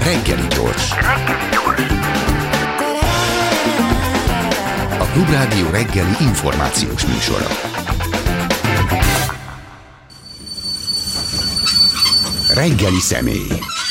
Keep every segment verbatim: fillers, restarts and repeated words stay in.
Reggeli gyors. A Klubrádió reggeli információs műsora. Reggeli személy.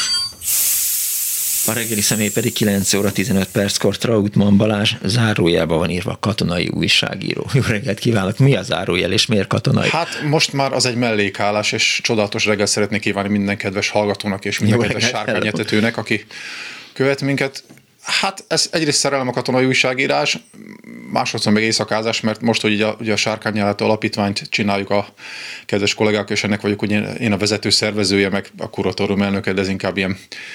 A reggeli személy pedig kilenc óra tizenöt perckor Trautmann Balázs, zárójelben van írva katonai újságíró. Jó reggelt kívánok! Mi a zárójel és miért katonai? Hát most már az egy mellékállás, és csodálatos reggelt szeretnék kívánni minden kedves hallgatónak és minden Jó kedves reggelt, sárkányetetőnek, aki követ minket. Hát ez egyrészt szerelem a katonai újságírás, másodszor meg éjszakázás, mert most, hogy ugye a, ugye a Sárkányjelenető Alapítványt csináljuk a kedves kollégák, és ennek vagyok ugye én a vezető szervezője, meg a kuratórium elnöke, de ez inkább ilyen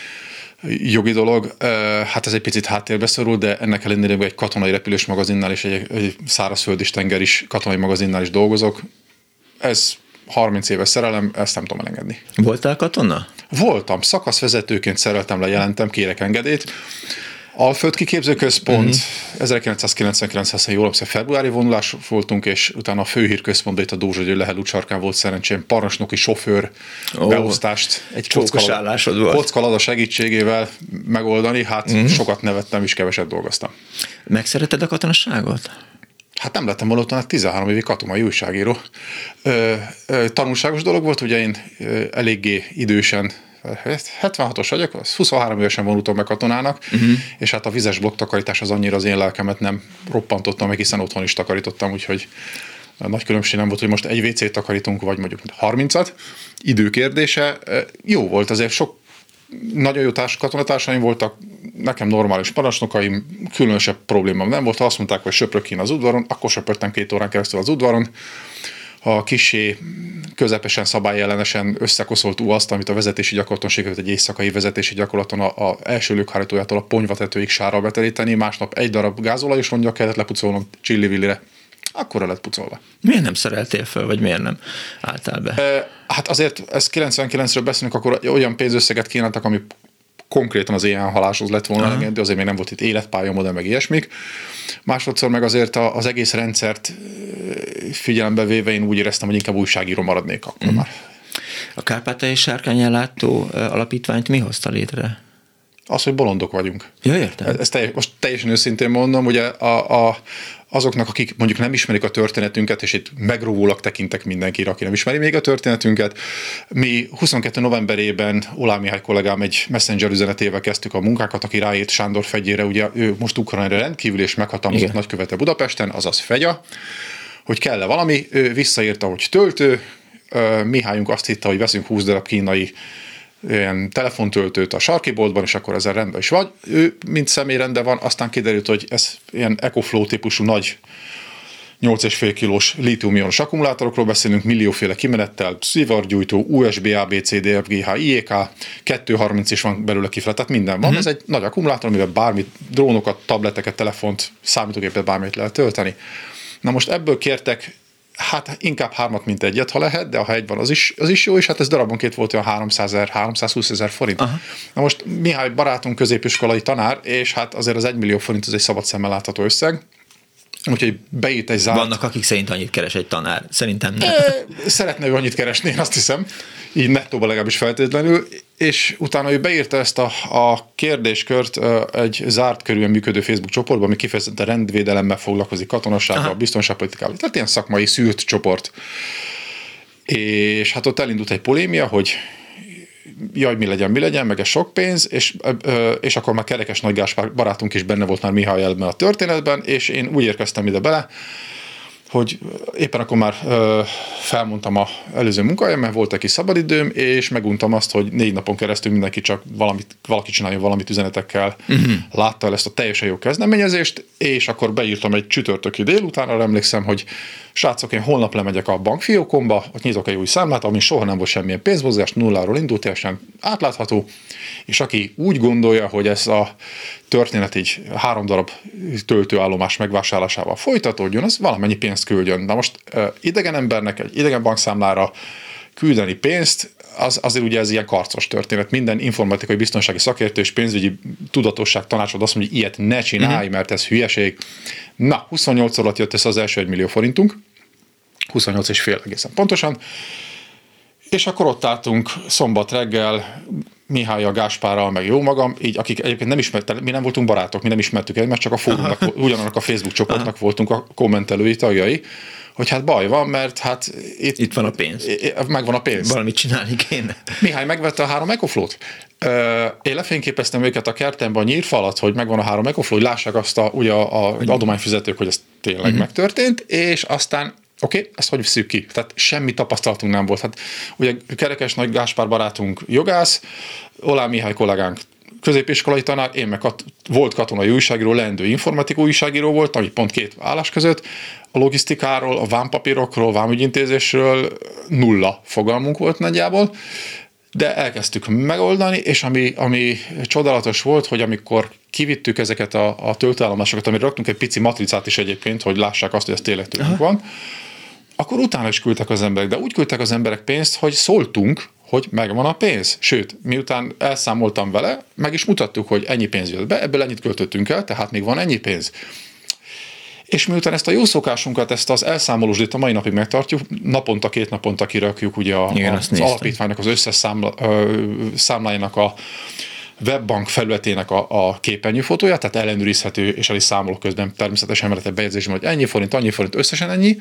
jogi dolog. Hát ez egy picit háttérbe szorul, de ennek ellenére egy katonai repülős magazinnál és egy, egy szárazföld és tenger is katonai magazinnál is dolgozok. Ez harminc éves szerelem, ezt nem tudom elengedni. Voltál katona? Voltam. Szakaszvezetőként szereltem le, jelentem, kérek engedélyt. Alföld Kiképzőközpont, uh-huh. ezerkilencszázkilencvenkilenc jól emlékszem, februári vonulás voltunk, és utána a főhírközpontban itt a Dózsa György Lehel sarkán volt szerencsém parancsnoki sofőr oh, beosztást egy kockalada segítségével megoldani. Hát uh-huh. sokat nevettem és keveset dolgoztam. Megszereted a katonaságot? Hát nem lettem volna utána tizenhárom évi katonai újságíró. Ö, ö, tanulságos dolog volt, ugye én ö, eléggé idősen, hetvenhatos vagyok, huszonhárom évesen vonultam meg katonának, uh-huh. és hát a vizes blokktakarítás az annyira az én lelkemet nem roppantottam meg, hiszen otthon is takarítottam, úgyhogy nagy különbség nem volt, hogy most egy vécét takarítunk, vagy mondjuk harmincat. Időkérdése. Jó volt, azért sok nagyon jó társ, katonatársaim voltak, nekem normális parancsnokaim, különösebb problémám nem volt. Ha azt mondták, hogy söprök én az udvaron, akkor söpörtem két órán keresztül az udvaron. Ha kissé közepesen szabályellenesen összekoszolt azt, amit a vezetési gyakorlaton sikerült egy éjszakai vezetési gyakorlaton a, a első lőkhárítójától a ponyvatetőig sárral beteríteni, másnap egy darab gázolajos rongyal kellett lepucolnom csilli-villire, akkor lett pucolva. Miért nem szereltél föl, vagy miért nem álltál be? E, hát azért, ezt kilencvenkilencről beszélünk, akkor olyan pénzösszeget kínáltak, ami konkrétan az éjjel-haláshoz lett volna, uh-huh. de azért még nem volt itt életpályamodell, meg ilyesmik. Másodszor meg azért az egész rendszert figyelembe véve én úgy éreztem, hogy inkább újságíró maradnék akkor uh-huh. már. A Kárpátaljai Sárkányellátó Alapítványt mi hozta létre? Az, hogy bolondok vagyunk. Ja, értem. Ezt teljes, most teljesen őszintén mondom, ugye a, a, azoknak, akik mondjuk nem ismerik a történetünket, és itt megróvólag tekintek mindenkire, aki nem ismeri még a történetünket. Mi huszonkettő novemberében Oláh Mihály kollégám egy messenger üzenetével kezdtük a munkákat, aki ráírt Sándor Fegyére, ugye ő most Ukrajnára rendkívül és meghatalmazott nagykövete Budapesten, azaz Fegya, hogy kell-e valami, ő visszaírta, hogy töltő, Mihályunk azt hitte, hogy veszünk húsz darab kínai ilyen telefontöltőt a sarkiboltban, és akkor ezzel rendben is vagy. Ő mint személy rendben van, aztán kiderült, hogy ez ilyen EcoFlow típusú nagy nyolc egész öt kilós lítium-ionos akkumulátorokról beszélünk, millióféle kimenettel, szivargyújtó, u es bé, á bé cé, dé ef gé há, i é ká, kétszázharminc is van belőle kifele, tehát minden van. Uh-huh. Ez egy nagy akkumulátor, amivel bármit, drónokat, tableteket, telefont, számítógépet, bármit lehet tölteni. Na most ebből kértek hát inkább hármat, mint egyet, ha lehet, de ha egy van, az is, az is jó, és hát ez darabonként volt olyan háromszázezer, háromszázhúszezer forint. Aha. Na most Mihály barátunk középiskolai tanár, és hát azért az egymillió forint az egy szabad szemmel látható összeg. Úgyhogy beírt egy zárt... Vannak, akik szerint annyit keres egy tanár. Szerintem nem. Szeretne ő annyit keresni, én azt hiszem. Így nettóban legalábbis feltétlenül. És utána ő beírta ezt a, a kérdéskört egy zárt körülön működő Facebook csoportban, ami kifejezetten rendvédelemmel foglalkozik, katonassággal, biztonságpolitikával. Tehát ilyen szakmai szűrt csoport. És hát ott elindult egy polémia, hogy jaj, mi legyen, mi legyen, meg ez sok pénz, és, és akkor már Kerekes Nagy Gáspár barátunk is benne volt már Mihály ebben a történetben, és én úgy érkeztem ide bele, hogy éppen akkor már ö, felmondtam az előző munkahelyem, mert volt egy kis szabadidőm, és meguntam azt, hogy négy napon keresztül mindenki csak valamit, valaki csináljon valamit üzenetekkel, uh-huh. látta el ezt a teljesen jó kezdeményezést, és akkor beírtam egy csütörtöki délután, arra emlékszem, hogy srácok, én holnap lemegyek a bankfiókomba, ott nyitok egy új számlát, ami soha nem volt semmilyen pénzmozgás, nulláról indult, teljesen átlátható, és aki úgy gondolja, hogy ez a történet így három darab töltőállomás megvásárlásával folytatódjon, az valamennyi pénzt küldjön. Na most idegen embernek egy idegen bankszámlára küldeni pénzt, az, azért ugye ez ilyen karcos történet. Minden informatikai biztonsági szakértő és pénzügyi tudatosság tanácsod azt mondja, hogy ilyet ne csinálj, mert ez hülyeség. Na, huszonnyolc alatt jött ez az első egy millió forintunk, huszonnyolc és fél egészen pontosan, és akkor ott álltunk szombat reggel, Mihály, a Gáspárral, meg jó magam, így akik egyébként nem ismertek, mi nem voltunk barátok, mi nem ismertük egymást, csak a fórumnak, ugyanannak a Facebook csoportnak Aha. voltunk a kommentelői tagjai, hogy hát baj van, mert hát itt, itt van a pénz. Megvan a pénz. Valamit csinálni kéne. Mihály megvette a három EcoFlow-t. Én lefényképeztem őket a kertemben a nyírfalat, hogy megvan a három EcoFlow, hogy lássák azt a, ugye a, a adományfizetők, hogy ez tényleg uh-huh. megtörtént, és aztán oké, okay, ezt hogy visszük ki? Tehát semmi tapasztalatunk nem volt. Hát ugye Kerekes Nagy Gáspár barátunk jogász, Oláh Mihály kollégánk középiskolai tanár, én meg kat- volt katonai újságíró, leendő informatikai újságíró volt, ami pont két állás között. A logisztikáról, a vámpapírokról, vámügyintézésről nulla fogalmunk volt nagyjából, de elkezdtük megoldani, és ami, ami csodálatos volt, hogy amikor kivittük ezeket a, a töltőállomásokat, amire raktunk egy pici matricát is egyébként, hogy lássák azt, hogy ez tényleg tőlünk van, akkor utána is küldtek az emberek, de úgy küldtek az emberek pénzt, hogy szóltunk, hogy megvan a pénz. Sőt, miután elszámoltam vele, meg is mutattuk, hogy ennyi pénz jött be, ebből ennyit költöttünk el, tehát még van ennyi pénz. És miután ezt a jó szokásunkat, ezt az elszámolósdít a mai napig megtartjuk, naponta, két naponta kirakjuk ugye a, Igen, a, az néztem. alapítványnak az összes számla, ö, számlájának a webbank felületének a, a képernyőfotóját, tehát ellenőrizhető, és el is számolok közben természetesen mellette bejegyzésben, hogy ennyi forint, annyi forint, összesen ennyi.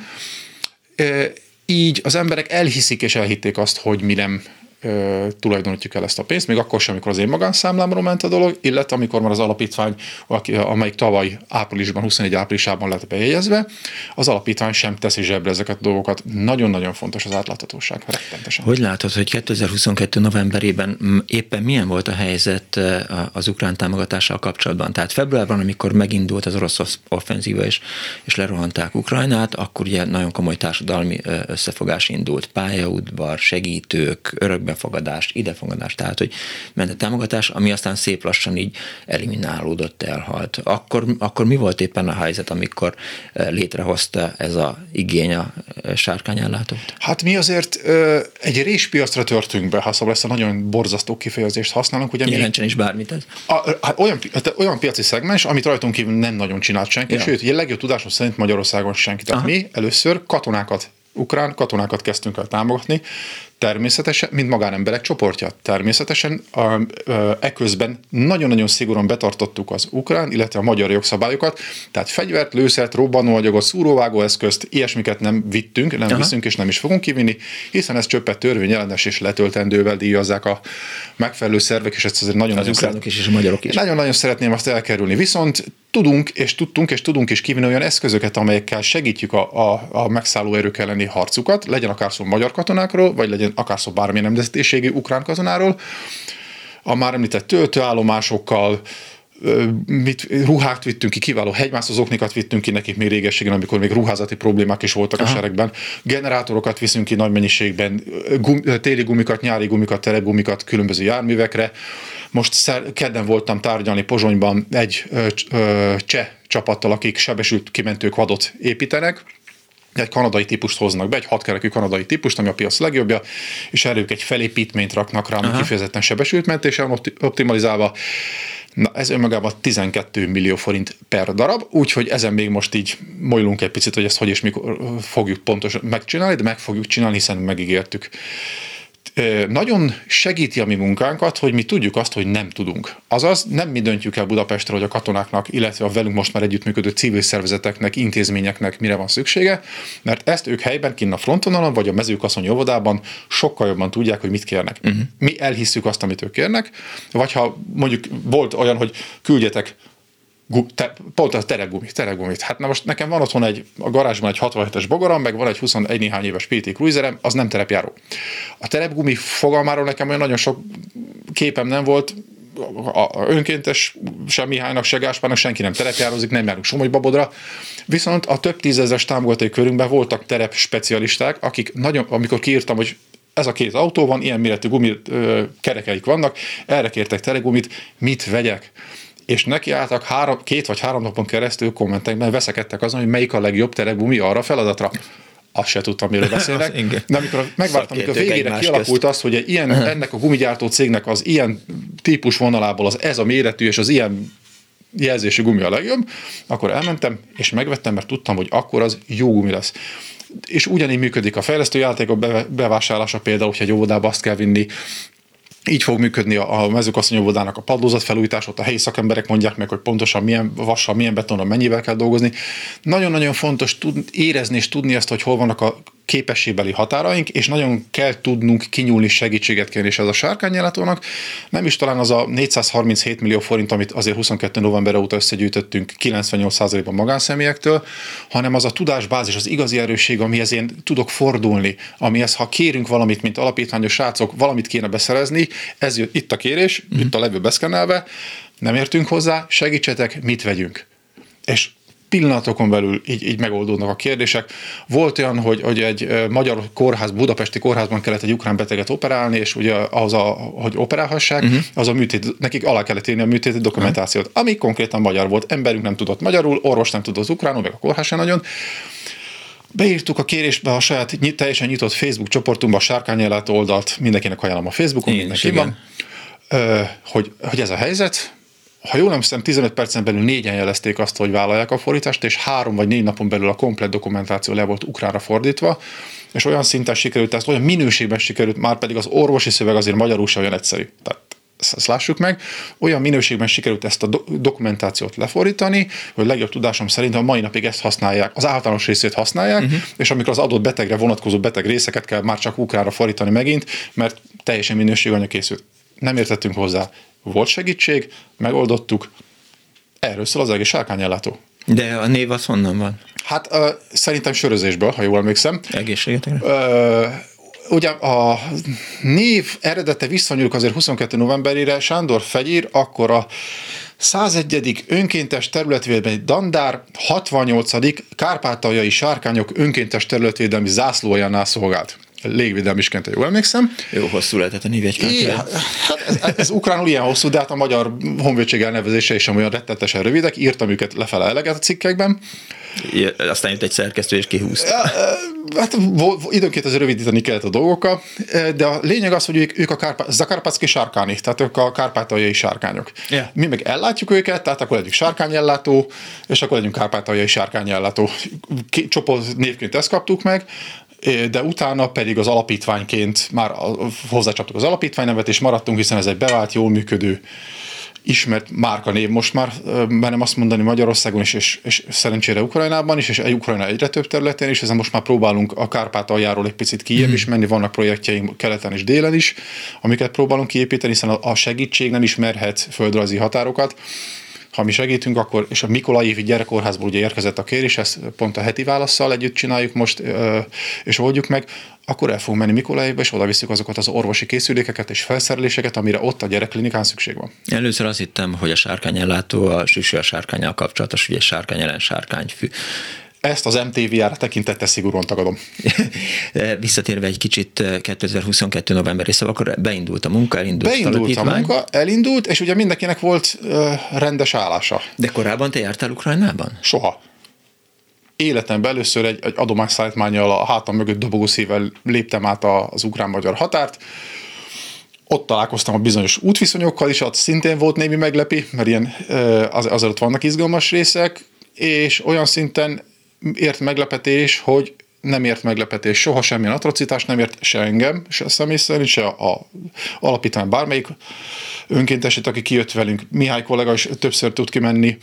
E, így az emberek elhiszik és elhitték azt, hogy mi nem ö, tulajdonítjuk el ezt a pénzt, még akkor sem, amikor az én magánszámlámról ment a dolog, illetve amikor már az alapítvány, amelyik tavaly áprilisban, huszonegy áprilisában lett bejegyezve, az alapítvány sem teszi zsebre ezeket a dolgokat. Nagyon-nagyon fontos az átláthatóság, rettentesen. Hogy látod, hogy kétezer-huszonkettő novemberében éppen milyen volt a helyzet az ukrán támogatással kapcsolatban? Tehát februárban, amikor megindult az orosz offenzíva és, és lerohanták Ukrajnát, akkor ugye nagyon komoly társadalmi összefogás indult. Pályaudvar, segítők, örökbefogadás, idefogadás, tehát hogy ment a támogatás, ami aztán szép lassan így eliminálódott, elhalt. Akkor, akkor mi volt éppen a helyzet, amikor létrehozta ez a igény a sárkányellátót? Hát mi azért ö, egy réspiacra törtünk be, ha szóval ezt a nagyon borzasztó kifejezést használunk. Ugye Jelentsen is bármit ez. A, hát olyan, hát olyan piaci szegmens, amit rajtunk kívül nem nagyon csinált senki, ja. Sőt, a legjobb tudásom szerint Magyarországon senki. Tehát Aha. mi először katonákat, ukrán katonákat kezdtünk el támogatni, természetesen, mint magánemberek csoportja. Természetesen eközben nagyon-nagyon szigorúan betartottuk az ukrán, illetve a magyar jogszabályokat, tehát fegyvert, lőszert, robbanóanyagot, szúróvágóeszközt, ilyesmiket nem vittünk, nem Aha. viszünk és nem is fogunk kivinni, hiszen ez csöppet törvényellenes és letöltendővel díjazzák a megfelelő szervek, és ezt azért nagyon-nagyon szeret... is és a magyarok is. Nagyon-nagyon szeretném azt elkerülni. Viszont tudunk, és tudtunk, és tudunk is kivinni olyan eszközöket, amelyekkel segítjük a, a, a megszálló erők elleni harcukat, legyen akár szó magyar katonákról, vagy legyen akár szó bármilyen nemzetiségű ukrán katonáról, a már említett töltőállomásokkal, mit, ruhát vittünk ki, kiváló hegymászózóknikat vittünk ki nekik még régességen, amikor még ruházati problémák is voltak Aha. a seregben, generátorokat viszünk ki nagy mennyiségben, gum, téli gumikat, nyári gumikat, terepgumikat különböző járművekre. Most szer, kedden voltam tárgyalni Pozsonyban egy ö, ö, cseh csapattal, akik sebesült kimentők vadot építenek, egy kanadai típust hoznak be, egy hatkerekű kanadai típust, ami a piac legjobbja, és erők egy felépítményt raknak rá, ami kifejezetten sebesült mentésen optimalizálva. Na, ez önmagában tizenkét millió forint per darab, úgyhogy ezen még most így molylunk egy picit, hogy ezt hogy és mikor fogjuk pontosan megcsinálni, de meg fogjuk csinálni, hiszen megígértük. Nagyon segíti a mi munkánkat, hogy mi tudjuk azt, hogy nem tudunk. Azaz nem mi döntjük el Budapestre, hogy a katonáknak, illetve a velünk most már együttműködő civil szervezeteknek, intézményeknek mire van szüksége, mert ezt ők helyben, kinn a frontvonalon, vagy a Mezőkaszony óvodában sokkal jobban tudják, hogy mit kérnek. Uh-huh. Mi elhisszük azt, amit ők kérnek, vagy ha mondjuk volt olyan, hogy küldjetek Te, pont a teregumit, teregumit. Hát na most nekem van otthon egy, a garázsban egy hatvanhetes bogaram, meg van egy huszonegy néhány éves pé té Cruiserem, az nem terepjáró. A terepgumi fogalmáról nekem olyan nagyon sok képem nem volt, a önkéntes se Mihálynak, se Gáspárnak senki nem terepjározik, nem járunk Somogybabodra, viszont a több tízezres támogatói körünkben voltak terep specialisták, akik nagyon, amikor kiírtam, hogy ez a két autó van, ilyen méretű gumi ö, kerekeik vannak, erre kértek teregumit, mit vegyek? És nekiálltak három, két vagy három napon keresztül kommentekben veszekedtek azon, hogy melyik a legjobb teregumi arra a feladatra. Azt se tudtam, miről beszélnek. De amikor megvártam, amikor végére kialakult közt. Az, hogy egy ilyen, ennek a gumigyártó cégnek az ilyen típus vonalából az ez a méretű és az ilyen jelzésű gumi a legjobb, akkor elmentem és megvettem, mert tudtam, hogy akkor az jó gumi lesz. És ugyanígy működik a fejlesztő játékok bevásárlása, például, hogyha egy óvodába azt kell vinni, Így fog működni a mezőgazdaságóvodának a padlózat felújítás, ott a helyi szakemberek mondják meg, hogy pontosan milyen vassal, milyen betonnal, mennyivel kell dolgozni. Nagyon-nagyon fontos tud, érezni és tudni ezt, hogy hol vannak a képességbeli határaink, és nagyon kell tudnunk kinyúlni, segítséget kérni, és ez a sárkányellátónak nem is talán az a négyszázharminchét millió forint, amit azért huszonkettő november óta összegyűjtöttünk kilencvennyolc százalékban magánszemélyektől, hanem az a tudásbázis, az igazi erősség, amihez én tudok fordulni, amihez ha kérünk valamit, mint alapítványos srácok, valamit kéne beszerezni, ez jött, itt a kérés, mm. itt a levő beszkennelve, nem értünk hozzá, segítsetek, mit vegyünk. És pillanatokon belül így, így megoldódnak a kérdések. Volt olyan, hogy, hogy egy magyar kórház, budapesti kórházban kellett egy ukrán beteget operálni, és ugye ahhoz, a, hogy operálhassák, uh-huh. az a műtét, nekik alá kellett írni a műtéti dokumentációt, uh-huh. ami konkrétan magyar volt. Emberünk nem tudott magyarul, orvos nem tudott ukránul, meg a kórház sem nagyon. Beírtuk a kérésbe a saját teljesen nyitott Facebook csoportunkba, a sárkányellátó oldalt, mindenkinek ajánlom a Facebookon, mindenki van, hogy, hogy ez a helyzet. Ha jól nem hiszem, tizenöt percen belül négyen jelezték azt, hogy vállalják a fordítást, és három vagy négy napon belül a komplett dokumentáció le volt ukránra fordítva, és olyan szinten sikerült ezt, olyan minőségben sikerült, már pedig az orvosi szöveg azért magyarul sem olyan egyszerű. Tehát ezt lássuk meg, olyan minőségben sikerült ezt a do- dokumentációt lefordítani, hogy legjobb tudásom szerint a mai napig ezt használják, az általános részét használják, uh-huh. és amikor az adott betegre vonatkozó beteg részeket kell már csak ukránra fordítani megint, mert teljesen minőséganyag készült. Nem értettünk hozzá. Volt segítség, megoldottuk, erről szól az egész sárkányellátó. De a név az honnan van? Hát uh, szerintem sörözésből, ha jól emlékszem. Egészségetekre? Uh, ugye a név eredete visszanyúlik azért huszonkettő novemberére, Sándor Fegyér akkor a százegyedik önkéntes területvédelmi dandár hatvannyolcadik kárpátaljai sárkányok önkéntes területvédelmi zászlójánál szolgált. Légvédelmisként, jól emlékszem. Jó hosszú lehetett a névjegykártya. Hát ez, ez, ez ukránul ilyen hosszú, de hát a magyar honvédség elnevezése is olyan rettetesen rövidek. Írtam őket lefele eleget a cikkekben. Ja, aztán jött egy szerkesztő és kihúzta. Hát időnként azért rövidíteni kellett a dolgokat, de a lényeg az, hogy ők, ők a Kárpá- Zakarpatszki sárkáni, tehát ők a kárpátaljai sárkányok. Yeah. Mi meg ellátjuk őket, tehát akkor legyünk sárkányellátó, és akkor legyünk kárpátaljai sárkányellátó. Csoport névként ezt kaptuk meg, de utána pedig az alapítványként már hozzácsaptuk az alapítványnevet, és maradtunk, hiszen ez egy bevált, jól működő, ismert márkanév most már, merem azt mondani Magyarországon is, és, és szerencsére Ukrajnában is, és egy Ukrajna egyre több területén is, ezen most már próbálunk a Kárpátaljáról egy picit kijebb mm. is menni, vannak projektjeink keleten és délen is, amiket próbálunk kiépíteni, hiszen a segítség nem ismerhet földrajzi határokat. Ha mi segítünk, akkor, és a Mikolajévi Gyerekkórházból ugye érkezett a kérés, ezt pont a heti válasszal együtt csináljuk most, és oldjuk meg, akkor el fogunk menni Mikolajévbe, és oda visszük azokat az orvosi készülékeket és felszereléseket, amire ott a gyerekklinikán szükség van. Először azt hittem, hogy a sárkányellátó a süsű a sárkánnyal kapcsolatos, ugye sárkány ellen sárkányfű. Ezt az em té vé er-re tekintette szigorúan tagadom. Visszatérve egy kicsit kétezer-huszonkettő novemberi szavakor, beindult a munka, elindult Beindult a munka, elindult, és ugye mindenkinek volt uh, rendes állása. De korábban te jártál Ukrajnában? Soha. Életemben először egy, egy adományszállítmánnyal a hátam mögött dobogó szívvel léptem át az ukrán-magyar határt. Ott találkoztam a bizonyos útviszonyokkal is, ott szintén volt némi meglepi, mert ilyen az, azért vannak izgalmas részek, és olyan szinten ért meglepetés, hogy nem ért meglepetés, soha semmilyen atrocitás nem ért se engem, se személy szerint, se a alapítvány bármelyik önkéntesét, aki kijött velünk. Mihály kollega is többször tud kimenni.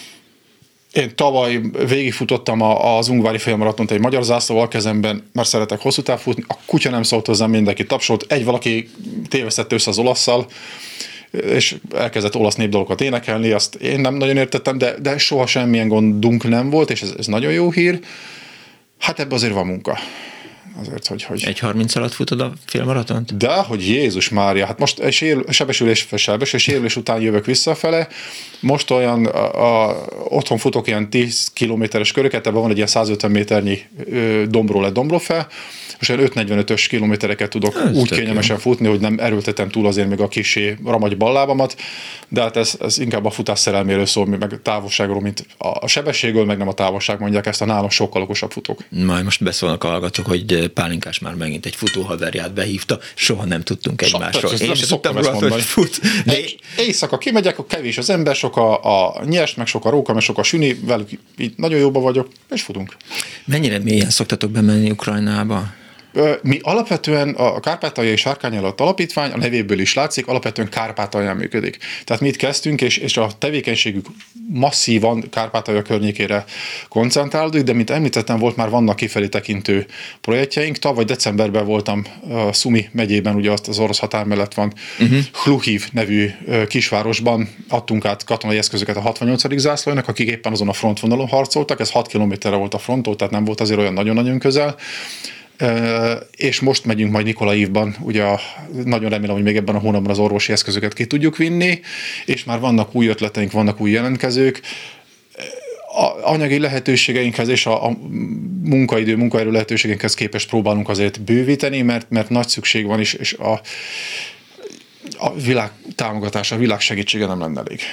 Én tavaly végigfutottam az Ungvári félmaratont egy magyar zászlóval kezemben, mert szeretek hosszú táv futni. A kutya nem szólt hozzám, mindenki tapsolt. Egy valaki tévesztette össze az olasszal, és elkezdett olasz népdalokat énekelni, azt én nem nagyon értettem, de, de soha semmilyen gondunk nem volt, és ez, ez nagyon jó hír. Hát ebben azért van munka. Azért, hogy, hogy... Egy harminc alatt futod a félmaratont? De, hogy Jézus Mária, hát most egy sérül, sebesülés, sebesülés, sérülés után jövök visszafele, most olyan, a, a, otthon futok ilyen tíz kilométeres köröket, ebben van egy ilyen százötven méternyi ö, dombról lett dombró fel, most olyan öt-negyvenötös kilométereket tudok ez úgy kényelmesen jó. futni, hogy nem erőltetem túl azért még a kisé ramagy ballábamat, de hát ez, ez inkább a futás szerelméről szól, meg távolságról, mint a sebességről, meg nem a távolság, mondják ezt, a nálam sokkal okosabb futók. Majd most beszólnak a hallgatók, hogy Pálinkás már megint egy futóhaverját behívta, soha nem tudtunk egymásról. Én sem tudtam róla, hogy fut. De éjszaka kimegyek, a kevés az ember, sok a, a nyers, meg sok a róka, meg sok a süni, velük így nagyon jóban vagyok, és futunk. Mennyire mélyen szoktatok bemenni Ukrajnába? Mi alapvetően a Kárpátaljai Sárkányállat Alapítvány, a nevéből is látszik, alapvetően Kárpátalján működik. Tehát mi itt kezdtünk, és, és a tevékenységük masszívan Kárpátalja környékére koncentrálódik, de mint említettem, volt már vannak kifelé tekintő projektjeink. Tavaly decemberben voltam a Szumi megyében, ugye azt az orosz határ mellett van, uh-huh. Hluhív nevű kisvárosban adtunk át katonai eszközöket a hatvannyolcadik zászlónak, akik éppen azon a frontvonalon harcoltak, ez hat kilométerre volt a fronttól, tehát nem volt azért olyan nagyon-nagyon közel. Uh, és most megyünk majd Nikolaivban, ugye a, nagyon remélem, hogy még ebben a hónapban az orvosi eszközöket ki tudjuk vinni, és már vannak új ötleteink, vannak új jelentkezők. A anyagi lehetőségeinkhez és a, a munkaidő, munkaerő lehetőségeinkhez képest próbálunk azért bővíteni, mert, mert nagy szükség van is, és a, a világ támogatása, a világ segítsége nem lenne elég.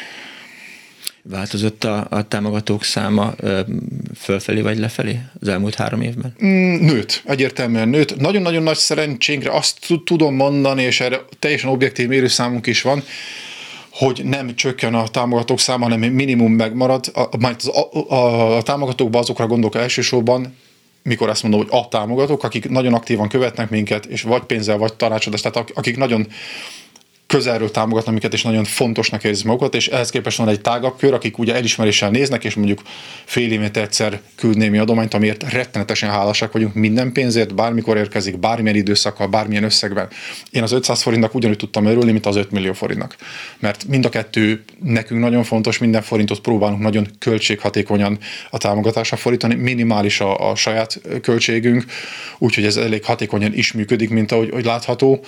Változott a, a támogatók száma ö, fölfelé vagy lefelé az elmúlt három évben? Mm, nőtt, egyértelműen nőtt. Nagyon-nagyon nagy szerencsénkre azt tudom mondani, és erre teljesen objektív mérőszámunk is van, hogy nem csökken a támogatók száma, hanem minimum megmarad. A, a, a, a támogatókban azokra gondolok elsősorban, mikor azt mondom, hogy a támogatók, akik nagyon aktívan követnek minket, és vagy pénzzel, vagy tanácsadás, tehát akik nagyon közelről támogatnak minket, és nagyon fontosnak érzik magukat, és ehhez képest van egy tágabb kör, akik ugye elismeréssel néznek, és mondjuk fél évente egyszer küld némi adományt, amiért rettenetesen hálásak vagyunk minden pénzért, bármikor érkezik, bármilyen időszakkal, bármilyen összegben. Én az ötszáz forintnak ugyanúgy tudtam örülni, mint az öt millió forintnak. Mert mind a kettő nekünk nagyon fontos, minden forintot próbálunk nagyon költséghatékonyan a támogatásra fordítani, minimális a, a saját költségünk, úgyhogy ez elég hatékonyan is működik, mint ahogy, ahogy látható.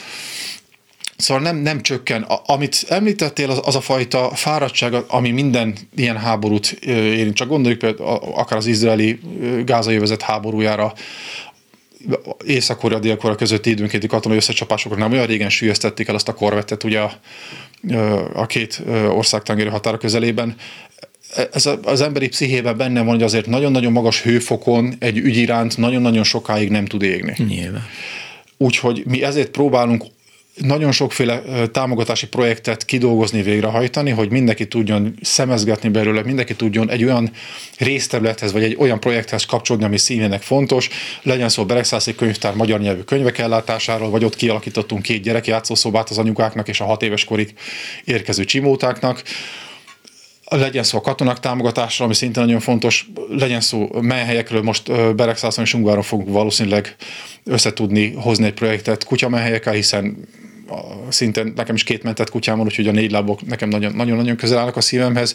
Szóval nem, nem csökken. Amit említettél, az, az a fajta fáradtság, ami minden ilyen háborút érint. Csak gondoljuk például akár az izraeli gázai övezet háborújára, Észak-Korea, Dél-Korea közötti időnkénti katonai összecsapásokra nem olyan régen süllyesztették el azt a korvettet ugye a, a két ország tengeri határa közelében. Ez az emberi pszichében benne van, hogy azért nagyon-nagyon magas hőfokon egy ügy iránt nagyon-nagyon sokáig nem tud égni. Nyilván. Úgyhogy mi ezért próbálunk nagyon sokféle támogatási projektet kidolgozni, végrehajtani, hogy mindenki tudjon szemezgetni belőle, mindenki tudjon egy olyan részterülethez, vagy egy olyan projekthez kapcsolódni, ami szívének fontos. Legyen szó Beregszászi könyvtár magyar nyelvű könyvek ellátásáról, vagy ott kialakítottunk két gyerekjátszószobát az anyukáknak és a hat éves korig érkező csimótáknak. Legyen szó a katonák támogatásra, ami szintén nagyon fontos, legyen szó menhelyekről, most Beregszászon és Ungváron fogunk valószínűleg összetudni hozni egy projektet kutyamenhelyekkel, hiszen szintén nekem is két mentett kutyám van, úgyhogy a négy lábok nekem nagyon-nagyon közel állnak a szívemhez.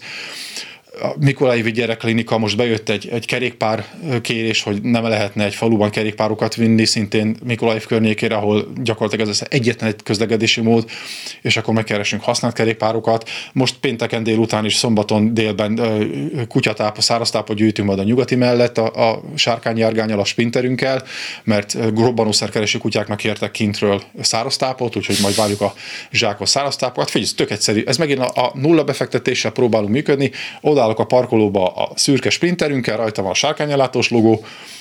A Mikolaivi Gyerekklinika, most bejött egy, egy kerékpár kérés, hogy nem lehetne egy faluban kerékpárokat vinni, szintén Mikolaiv környékére, ahol gyakorlatilag ez az egyetlen egy közlekedési mód, és akkor megkeresünk használt kerékpárokat. Most pénteken délután és szombaton délben kutyatápa, száraztápot gyűjtünk majd a nyugati mellett a, a sárkányjárgánnyal, a sprinterünkkel, mert robbanószerkereső kutyáknak kértek kintről száraztápot, úgyhogy majd várjuk a zsákos száraztápokat. Figyelj, ez tök egyszerű. Ez megint a, a nulla befektetéssel próbálunk működni. Oda a parkolóba a szürke sprinterünkkel, rajta van a sárkányellátós logó,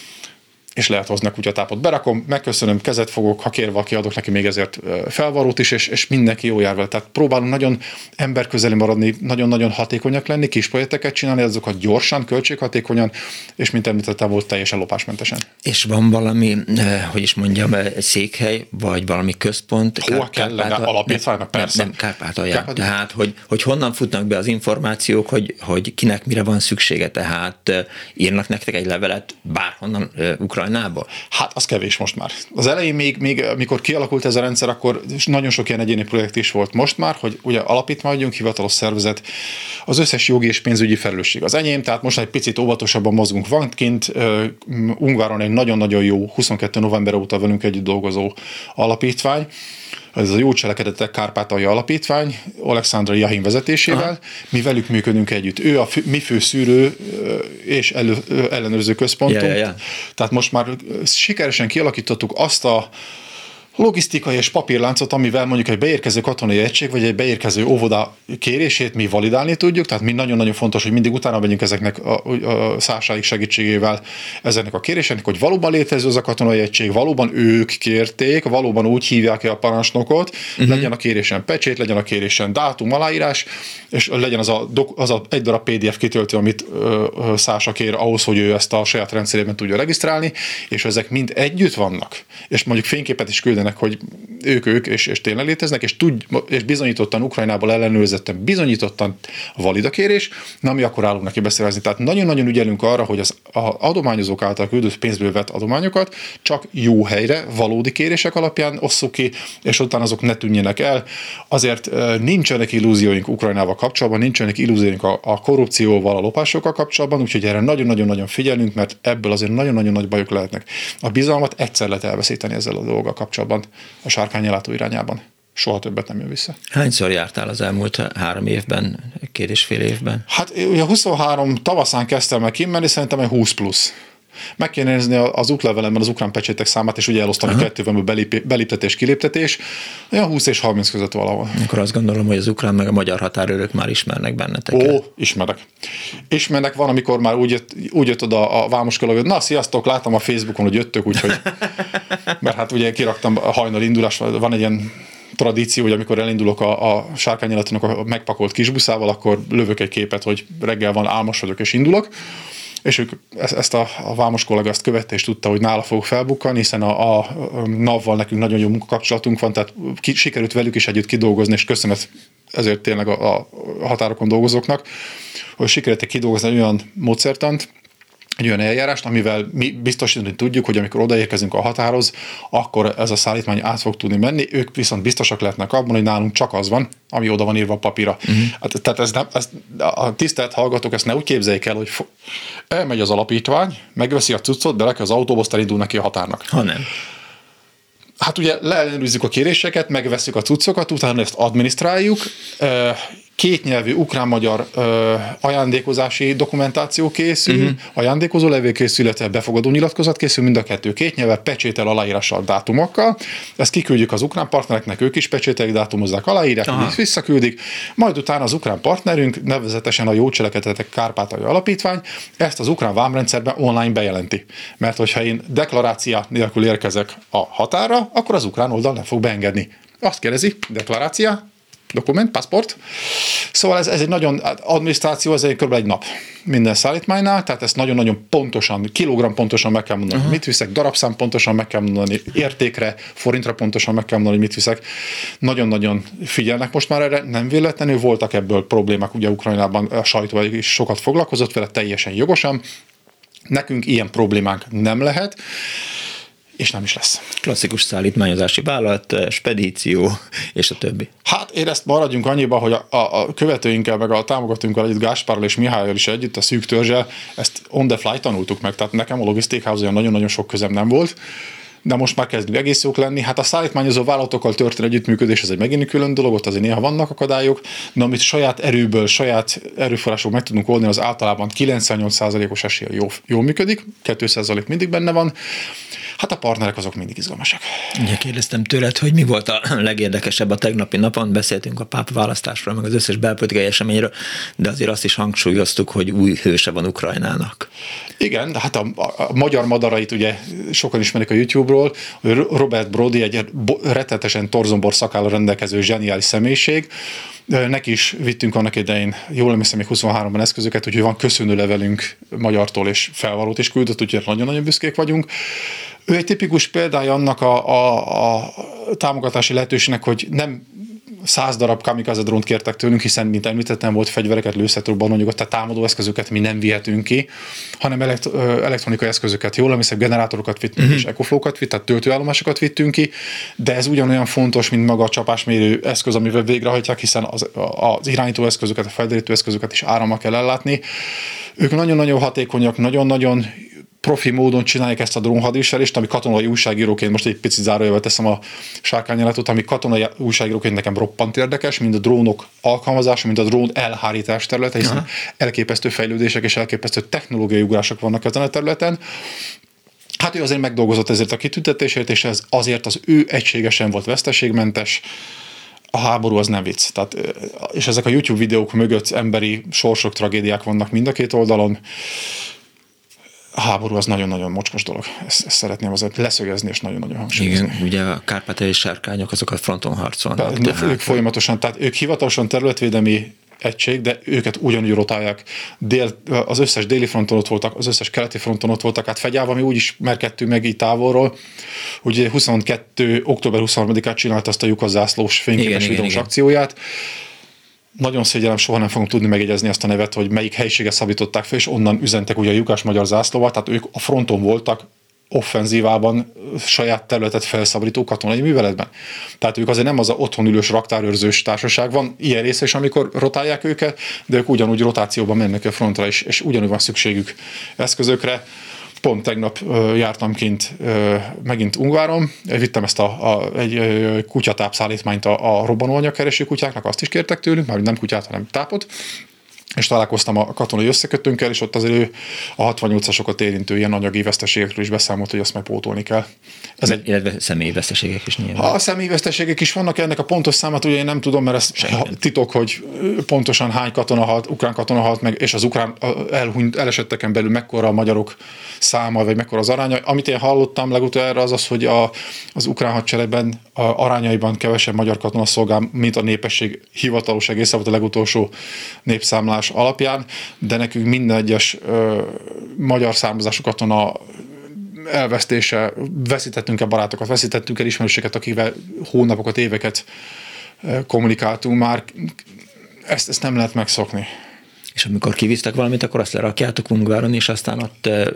és lehet hozni a kutyatápot. Berakom, megköszönöm, kezet fogok, ha kér valaki, adok neki még ezért felvarrót is, és, és mindenki jó jár vele. Tehát próbálunk nagyon emberközeli maradni, nagyon-nagyon hatékonyak lenni, kis projekteket csinálni, azokat gyorsan, költséghatékonyan, és mint említettem, volt teljesen lopásmentesen. És van valami, hogy is mondjam, egy székhely, vagy valami központ? Hol kellene alapítványnak? Persze. Nem, nem Kárpátalján. Kárpát... Tehát, hogy, hogy honnan futnak be az információk, hogy, hogy kinek mire van szüksége, tehát írnak nektek egy levelet bárhonnan Ukrajnából? Hát az kevés most már. Az elején még, még amikor kialakult ez a rendszer, akkor nagyon sok ilyen egyéni projekt is volt. Most már, hogy ugye alapítvány vagyunk, hivatalos szervezet, az összes jogi és pénzügyi felelősség az enyém, tehát most egy picit óvatosabban mozgunk. Van kint uh, Ungváron egy nagyon-nagyon jó huszonkettő november óta velünk együtt dolgozó alapítvány. Ez a Jó Cselekedetek Kárpátalja Alapítvány, Alexandra Jahin vezetésével. Aha. Mi velük működünk együtt. Ő a fő, mi fő szűrő és elő, ellenőrző központunk. Ja, ja, ja. Tehát most már sikeresen kialakítottuk azt a logisztikai és papírláncot, amivel mondjuk egy beérkező katonai egység, vagy egy beérkező óvoda kérését mi validálni tudjuk, tehát mi nagyon-nagyon fontos, hogy mindig utána megyünk ezeknek a, a szásáig segítségével ezeknek a kéréseknek, hogy valóban létező az a katonai egység, valóban ők kérték, valóban úgy hívják ki a parancsnokot, uh-huh. legyen a kérésen pecsét, legyen a kérésen dátum, aláírás, és legyen az a, az a egy darab pé dé ef kitöltő, amit ö, ö, Szása kér ahhoz, hogy ő ezt a saját rendszerében tudja regisztrálni, és ezek mind együtt vannak, és mondjuk fényképet is küldenek, hogy ők, ők, és, és tényleg léteznek, és, tud, és bizonyítottan Ukrajnából ellenőrzetten, bizonyítottan valid a kérés, na mi akkor állunk neki beszerezni. Tehát nagyon-nagyon ügyelünk arra, hogy az adományozók által küldött pénzből vett adományokat csak jó helyre, valódi kérések alapján osszuk ki, és utána azok ne tűnjenek el. Azért nincsenek illúzióink Ukrajnával kapcsolatban, nincsenek illúzióink a, a korrupcióval, a lopásokkal kapcsolatban, úgyhogy erre nagyon-nagyon-nagyon figyelünk, mert ebből azért nagyon-nagyon nagy bajok lehetnek. A bizalmat egyszer lehet elveszíteni ezzel a dologgal kapcsolatban a sárkányellátó irányában. Soha többet nem jön vissza. Hányszor jártál az elmúlt három évben, két és fél évben? Hát ugye huszonhárom tavaszán kezdtem meg kimenni, szerintem egy húsz plusz. Meg kéne nézni az útlevelemben az ukrán pecsétek számát, és ugye elosztani Aha. kettőben belép, beléptetés, kiléptetés, olyan húsz és harminc között valahol. Akkor azt gondolom, hogy az ukrán meg a magyar határőrök már ismernek benneteket. Ó, ismerek. Ismernek, van, amikor már úgy jött, úgy jött oda a vámos kollega, hogy na, sziasztok, láttam a Facebookon, hogy jöttök, úgyhogy, mert hát ugye kiraktam a hajnal indulás, van egy ilyen tradíció, hogy amikor elindulok a, a sárkányellatónak a megpakolt kisbuszával, akkor lövök egy képet, hogy reggel van, álmos vagyok és indulok. És ők ezt a, a vámos kollega ezt követte, és tudta, hogy nála fogok felbukkanni, hiszen a, a NAV-val nekünk nagyon jó munkakapcsolatunk van, tehát ki, sikerült velük is együtt kidolgozni, és köszönet ezért tényleg a, a határokon dolgozóknak, hogy sikerült kidolgozni egy olyan módszertant, egy olyan eljárást, amivel mi biztosítani tudjuk, hogy amikor odaérkezünk a határhoz, akkor ez a szállítmány át fog tudni menni, ők viszont biztosak lehetnek abban, hogy nálunk csak az van, ami oda van írva a papírra. Uh-huh. Hát, tehát ez nem, ez, a tisztelt hallgatók ezt ne úgy képzeljék el, hogy elmegy az alapítvány, megveszi a cuccot, belek az autóba, aztán indul neki a határnak. Ha nem. Hát ugye leellenőrizzük a kéréseket, megveszünk a cuccokat, utána ezt adminisztráljuk, kétnyelvű ukrán-magyar ö, ajándékozási dokumentáció készül, uh-huh. ajándékozó levél készül, illetve befogadó nyilatkozat készül, mind a kettő két nyelven, pecsétel, aláírással, dátumokkal. Ezt kiküldjük az ukrán partnereknek, ők is pecsételik, dátumozzák, aláírják, visszaküldik, majd utána az ukrán partnerünk, nevezetesen a Jó Cselekedetek Kárpátaljai Alapítvány, ezt az ukrán vámrendszerben online bejelenti. Mert hogyha én deklarácia nélkül érkezek a határra, akkor az ukrán oldal nem fog beengedni. Azt kérdezi, deklarácia, dokument, paszport. Szóval ez, ez egy nagyon, adminisztráció, ez egy kb. Egy nap minden szállítmánynál, tehát ezt nagyon-nagyon pontosan, kilogramm pontosan meg kell mondani, uh-huh. mit viszek, darabszám pontosan meg kell mondani, értékre, forintra pontosan meg kell mondani, mit viszek. Nagyon-nagyon figyelnek most már erre, nem véletlenül voltak ebből problémák, ugye Ukrajnában a sajtó is sokat foglalkozott vele, teljesen jogosan. Nekünk ilyen problémánk nem lehet, és nem is lesz. Klasszikus szállítmányozási vállalat, spedíció, és a többi. Hát én ezt maradjunk annyiba, hogy a, a, a követőinkkel, meg a támogatóinkkal együtt, Gáspárral és Mihályal is együtt, a szűk törzsel, ezt on the fly tanultuk meg, tehát nekem a logisztikához olyan nagyon-nagyon sok közem nem volt, de most már kezdünk egész jók lenni. Hát a szállítmányozó vállalatokkal történő együttműködés, ez egy megint külön dolog, ott azért néha vannak akadályok, de amit saját erőből, saját erőforrások meg tudunk oldani, az általában kilencvennyolc százalékos esélye jó, jól működik, két százalék mindig benne van. Hát a partnerek azok mindig izgalmasak. Ugye kérdeztem tőled, hogy mi volt a legérdekesebb a tegnapi napon, beszéltünk a pápa választásról, meg az összes belpolitikai eseményről, de azért azt is hangsúlyoztuk, hogy új hőse van Ukrajnának. Igen, de hát a, a magyar madarait ugye sokan ismerik a YouTube-ról, Robert Brody egy rettetesen torzombor szakállal rendelkező zseniális személyiség. Neki is vittünk annak idején, jól emlékszem, még huszonháromban eszközöket, úgyhogy van köszönő levelünk magyartól, és felvalót is küldött, úgyhogy nagyon-nagyon büszkék vagyunk. Ő egy tipikus példája annak a, a, a támogatási lehetőségnek, hogy nem száz darab kamikaze drónt kértek tőlünk, hiszen, mint említettem, volt fegyvereket, lőszert, robbanóanyagot, tehát támadó eszközöket mi nem vihetünk ki, hanem elekt- elektronikai eszközöket, jól emlékszem, generátorokat vittünk uh-huh. és ekoflókat vittünk, tehát töltőállomásokat vittünk ki, de ez ugyanolyan fontos, mint maga a csapásmérő eszköz, amivel végrehajtják, hiszen az, az irányító eszközöket, a felderítő eszközöket is árammal kell ellátni. Ők nagyon-nagyon hatékonyak, nagyon-nagyon profi módon csinálják ezt a drónhadviselést, ami katonai újságíróként, most egy picit zárójelbe teszem a sárkányellatót, ami katonai újságíróként nekem roppant érdekes, mind a drónok alkalmazása, mind a drón elhárítás területe, hiszen Aha. elképesztő fejlődések és elképesztő technológiai ugrások vannak ezen a területen. Hát ő azért megdolgozott ezért a kitüntetésért, és ez azért az ő egységesen volt veszteségmentes. A háború az nem vicc. Tehát, és ezek a YouTube videók mögött emberi sorsok, tragédiák vannak mind a két oldalon. A háború az nagyon-nagyon mocskos dolog. Ezt, ezt szeretném azért leszögezni, és nagyon-nagyon hangsúlyozni. Igen, ugye a kárpátaljai sárkányok, azok a fronton harcolnak. Tehát, ők folyamatosan, tehát ők hivatalosan területvédelmi egység, de őket ugyanúgy rotálják. Dél, az összes déli fronton ott voltak, az összes keleti fronton ott voltak, hát fegyálva mi úgy ismerkedtünk meg így távolról, ugye huszonkettő október huszonharmadikán csinált azt a lyukazászlós fényképes videós akcióját. Nagyon szégyellem, soha nem fogom tudni megjegyezni azt a nevet, hogy melyik helyiséget szabították fel, és onnan üzentek ugye a lyukás magyar zászlóval, tehát ők a fronton voltak, offenzívában, saját területet felszabadító katonai műveletben. Tehát ők azért nem az a otthon ülős raktárőrzős társaság, van ilyen része is, amikor rotálják őket, de ők ugyanúgy rotációban mennek a frontra is, és ugyanúgy van szükségük eszközökre. Pont tegnap uh, jártam kint uh, megint Ungváron, vittem ezt a, a, egy uh, kutyatápszállítmányt a, a robbanóanyagkereső kutyáknak, azt is kértek tőlünk, már nem kutyát, hanem tápot, és találkoztam a katonai összekötőnkkel, és ott azért ő a hatvannyolcasokat érintő ilyen anyagi veszteségekről is beszámolt, hogy azt megpótolni kell. Ez egy... Illetve személyi veszteségek is nyilván. A személyi veszteségek is vannak, ennek a pontos számát ugye én nem tudom, mert ez Senken. titok, hogy pontosan hány katona halt, ukrán katona halt meg, és az ukrán elhunyt, elesetteken belül mekkora a magyarok száma, vagy mekkora az aránya. Amit én hallottam legutoljára az az, hogy a, az ukrán hadseregben a arányaiban kevesebb magyar katona szolgál, mint a népesség hivatalos egész, a legutolsó népszámlás alapján, de nekünk minden egyes ö, magyar származású katona elvesztése, veszítettünk el barátokat, veszítettünk el ismerősöket, akivel hónapokat, éveket ö, kommunikáltunk már, ezt, ezt nem lehet megszokni. És amikor kivisztek valamit, akkor azt lerakjátok Ungváron, és aztán ott ö,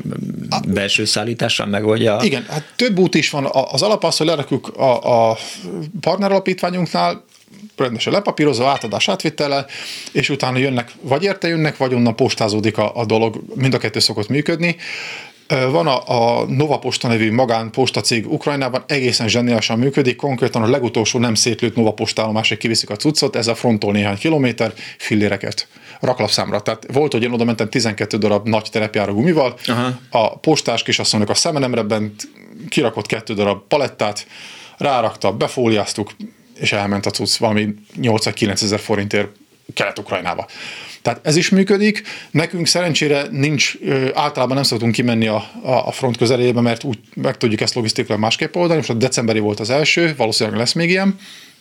belső szállítással megoldja? Igen, hát több út is van. Az alap az, hogy lerakjuk a, a partneralapítványunknál, rendesen lepapírozva, átadás átvitele, és utána jönnek, vagy érte jönnek, vagy onnan postázódik a, a dolog, mind a kettő szokott működni. Van a, a Nova Posta nevű magánpostacég Ukrajnában, egészen zseniálisan működik, konkrétan a legutolsó nem szétlőtt Nova Postállomásig kiviszik a cuccot, ez a fronttól néhány kilométer, filléreket, raklapszámra. Tehát volt, hogy én oda mentem tizenkét darab nagy terepjáró gumival, aha. A postás kisasszonynak a szemenemre bent kirakott kettő darab palettát, rárakta, befóliáztuk, és elment a cucc valami nyolc-kilenc ezer forintért Kelet-Ukrajnába. Tehát ez is működik. Nekünk szerencsére nincs, általában nem szoktunk kimenni a, a front közelébe, mert úgy meg tudjuk ezt logisztikailag másképp oldani. Most a decemberi volt az első, valószínűleg lesz még ilyen,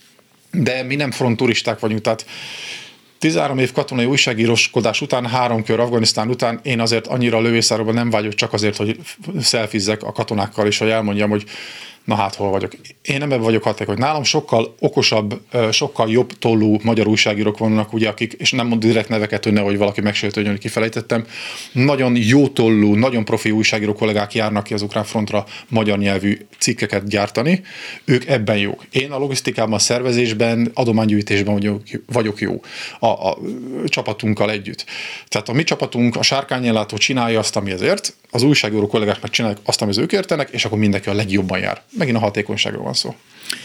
de mi nem front turisták vagyunk, tehát tizenhárom év katonai újságíróskodás után, három kör Afganisztán után én azért annyira lövészárokban nem vágyok csak azért, hogy szelfizzek a katonákkal, és hogy elmondjam, hogy na hát hol vagyok. Én nem ebben vagyok hatékony. Nálam sokkal okosabb, sokkal jobb tollú magyar újságírók vannak, ugye, akik, és nem mond direkt neveket, hogy nehogy valaki megsértődjön, hogy kifelejtettem. Nagyon jó tollú, nagyon profi újságíró kollégák járnak ki az ukrán frontra magyar nyelvű cikkeket gyártani. Ők ebben jók. Én a logisztikában, a szervezésben, adománygyűjtésben vagyok, vagyok jó. A, a csapatunkkal együtt. Tehát a mi csapatunk, a sárkányellátó csinálja azt, ami ezért, az újságíró kollégák meg csinálják azt, amit ők értenek, és akkor mindenki a legjobban jár. Megint a hatékonyságról van szó.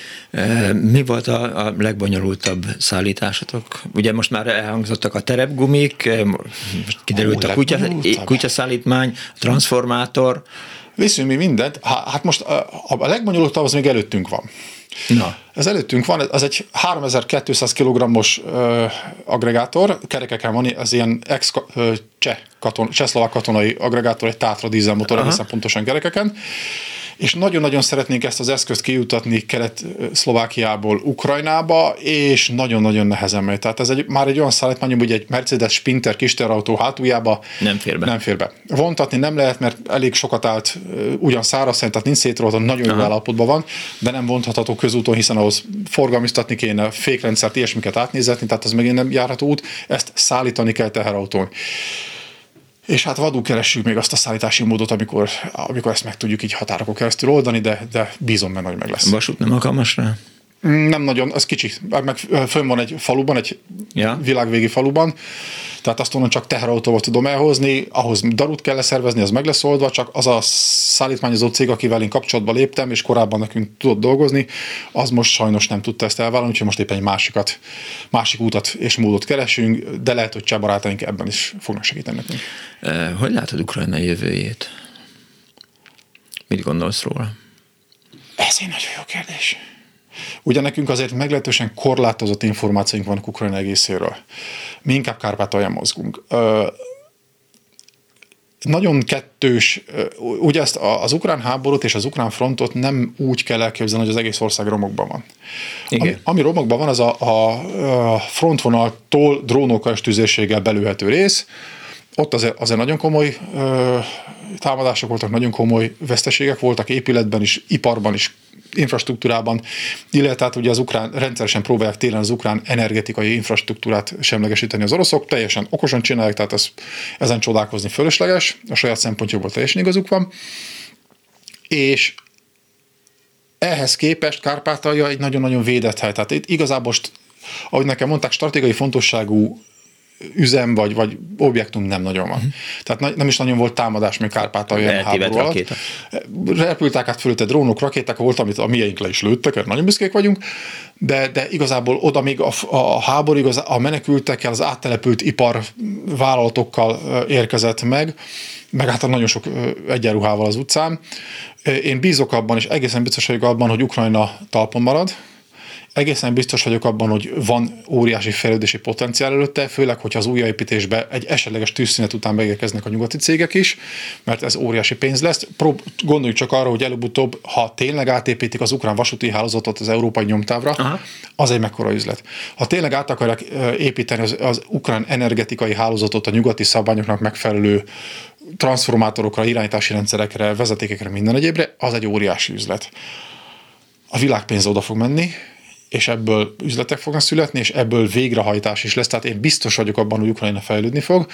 Mi volt a, a legbonyolultabb szállításotok? Ugye most már elhangzottak a terepgumik, most kiderült Ó, a kutya, kutyaszállítmány, a transformátor. Viszünk mi mindent. Hát most a, a legbonyolultabb az még előttünk van. Na. Ez előttünk van, az egy háromezer-kétszáz kilogrammos uh, agregátor, kerekeken van, ez ilyen ex uh, cseh katon, csehszlovák katonai agregátor, egy Tátra dízelmotor, egészen pontosan kerekeken, és nagyon-nagyon szeretnénk ezt az eszközt kijutatni Kelet-Szlovákiából Ukrajnába, és nagyon-nagyon nehezen megy. Tehát ez egy, már egy olyan szállítmány, hogy egy Mercedes Sprinter kisterautó hátuljába nem fér be. Nem fér be. Vontatni nem lehet, mert elég sokat állt ugyan száraz, tehát nincs szétrolva, nagyon jó állapotban van, de nem vontható közúton, hiszen ahhoz forgalmaztatni kéne, fékrendszert, ilyesmiket átnézetni, tehát az megint nem járható út, ezt szállítani kell teherautón. És hát vadul keressük még azt a szállítási módot, amikor, amikor ezt meg tudjuk így határokon keresztül oldani, de, de bízom benne, hogy meg lesz. Vasút nem alkalmas rá? Nem nagyon, az kicsi. Meg fönn van egy faluban, egy ja. világvégi faluban, tehát azt onnan csak teherautóval tudom elhozni, ahhoz darut kell leszervezni, az meg lesz oldva, csak az a szállítmányozó cég, akivel én kapcsolatba léptem, és korábban nekünk tudott dolgozni, az most sajnos nem tudta ezt elvállalni, úgyhogy most éppen egy másikat, másik útat és módot keresünk, de lehet, hogy cseh barátaink ebben is fognak segíteni nekünk. Hogy látod Ukrajna jövőjét? Mit gondolsz róla? Ez egy nagyon jó kérdés. Ugye nekünk azért meglehetősen korlátozott információink vannak Ukrajna egészéről. Mi inkább Kárpátalján mozgunk. Ö, nagyon kettős, ugye ezt az ukrán háborút és az ukrán frontot nem úgy kell elképzelni, hogy az egész ország romokban van. Igen. Ami, ami romokban van, az a, a frontvonaltól drónokkal és tüzérséggel belőhető rész. Ott azért, azért nagyon komoly ö, támadások voltak, nagyon komoly veszteségek voltak épületben is, iparban is, infrastruktúrában, illetve hát ugye az ukrán, rendszeresen próbálják télen az ukrán energetikai infrastruktúrát semlegesíteni az oroszok, teljesen okosan csinálják, tehát ez, ezen csodálkozni fölösleges, a saját szempontjából teljesen igazuk van, és ehhez képest Kárpátalja egy nagyon-nagyon védett hely, tehát itt igazából, ahogy nekem mondták, stratégiai fontosságú üzem vagy, vagy objektum nem nagyon van. Uh-huh. Tehát nem is nagyon volt támadás még Kárpátalján háború alatt. Repültek át fölötte drónok, rakéták, volt, amit a mieink le is lőttek, mert nagyon büszkék vagyunk, de, de igazából oda még a, a háború igaz, a menekültekkel, az áttelepült iparvállalatokkal érkezett meg, meg hát nagyon sok egyenruhával az utcán. Én bízok abban, és egészen biztos vagyok abban, hogy Ukrajna talpon marad. Egészen biztos vagyok abban, hogy van óriási fejlődési potenciál előtte, főleg, hogyha az újjáépítésbe egy esetleges tűzszünet után megérkeznek a nyugati cégek is, mert ez óriási pénz lesz. Prób- gondoljuk csak arra, hogy előbb-utóbb, ha tényleg átépítik az ukrán vasúti hálózatot az európai nyomtávra, aha, az egy mekkora üzlet. Ha tényleg át akarják építeni az, az ukrán energetikai hálózatot a nyugati szabványoknak megfelelő transformátorokra, irányítási rendszerekre, vezetékekre, minden egyébre, az egy óriási üzlet. A világpénz oda fog menni, és ebből üzletek fognak születni, és ebből végrehajtás is lesz. Tehát én biztos vagyok abban, hogy Ukrajna fejlődni fog.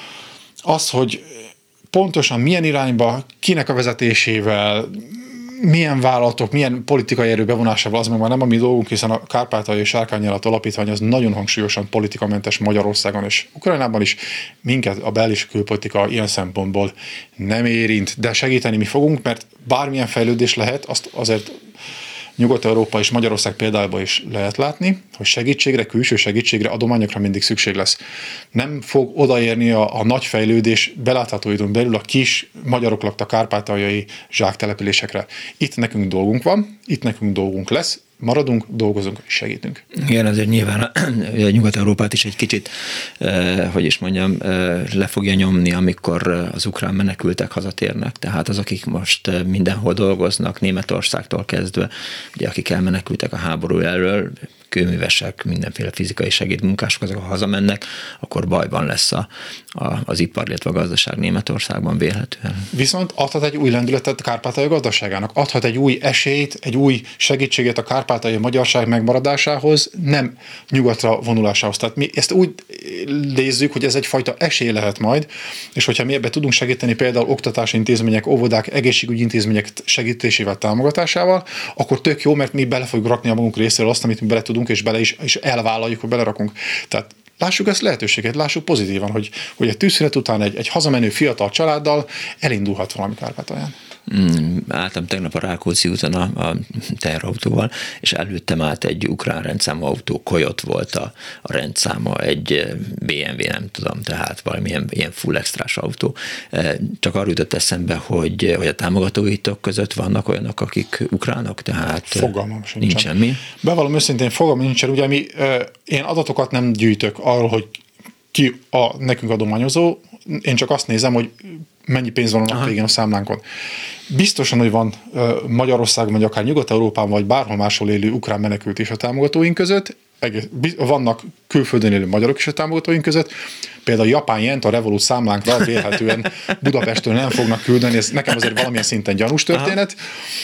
Az, hogy pontosan milyen irányba, kinek a vezetésével, milyen vállalatok, milyen politikai erő bevonásával, az meg már nem a mi dolgunk, hiszen a Kárpátaljai Sárkánynyilat Alapítvány az nagyon hangsúlyosan politikamentes Magyarországon és Ukrajnában is. Minket a bel- és külpolitika ilyen szempontból nem érint, de segíteni mi fogunk, mert bármilyen fejlődés lehet, azt azért Nyugat-Európa és Magyarország példájában is lehet látni, hogy segítségre, külső segítségre, adományokra mindig szükség lesz. Nem fog odaérni a, a nagy fejlődés belátható időn belül a kis magyarok lakta kárpátaljai zsáktelepülésekre. Itt nekünk dolgunk van, itt nekünk dolgunk lesz, maradunk, dolgozunk és segítünk. Igen, azért nyilván a, a Nyugat-Európát is egy kicsit, eh, hogy is mondjam, eh, le fogja nyomni, amikor az ukrán menekültek hazatérnek. Tehát az, akik most mindenhol dolgoznak, Németországtól kezdve, ugye akik elmenekültek a háború elől, kőművesek, mindenféle fizikai segédmunkások, azok, ha hazamennek, akkor bajban lesz a, a, az ipar, illetve a gazdaság Németországban vélhetően. Viszont adhat egy új lendületet Kárpátalja gazdaságának, adhat egy új esélyt, egy új segítséget a kárpátaljai magyarság megmaradásához, nem nyugatra vonulásához. Tehát mi ezt úgy nézzük, hogy ez egyfajta esély lehet majd, és hogyha mi ebbe tudunk segíteni például oktatási intézmények, óvodák, egészségügyi intézmények segítésével, támogatásával, akkor tök jó, mert mi bele fogjuk rakni a magunk részéről azt, amit mi bele tudunk, és bele is, is elvállaljuk, hogy belerakunk. Tehát lássuk ezt lehetőséget, lássuk pozitívan, hogy, hogy egy tűzszünet után egy, egy hazamenő fiatal családdal elindulhat valami Kárpátalján. Mm, álltam tegnap a Rákóczi úton a, a teherautóval, és előttem át egy ukrán rendszámú autó, Coyote volt a, a rendszáma, egy bé em vé, nem tudom, tehát valamilyen ilyen full extrás autó. Csak arra jutott eszembe, hogy, hogy a támogatóitok között vannak olyanok, akik ukránok, tehát fogalmam sincsen. Nincs semmi. Bevallom őszintén, fogalmam nincsen. Ugye mi, én adatokat nem gyűjtök arról, hogy ki a nekünk adományozó, én csak azt nézem, hogy mennyi pénz van a nap végén a számlánkon. Biztosan, hogy van Magyarországon, vagy akár Nyugat-Európában, vagy bárhol máshol élő ukrán menekült is a támogatóink között. Vannak külföldön élő magyarok is a támogatóink között. Például japán jent a Revolut számlánkra vélhetően Budapestről nem fognak küldeni. Ez nekem azért valamilyen szinten gyanús történet.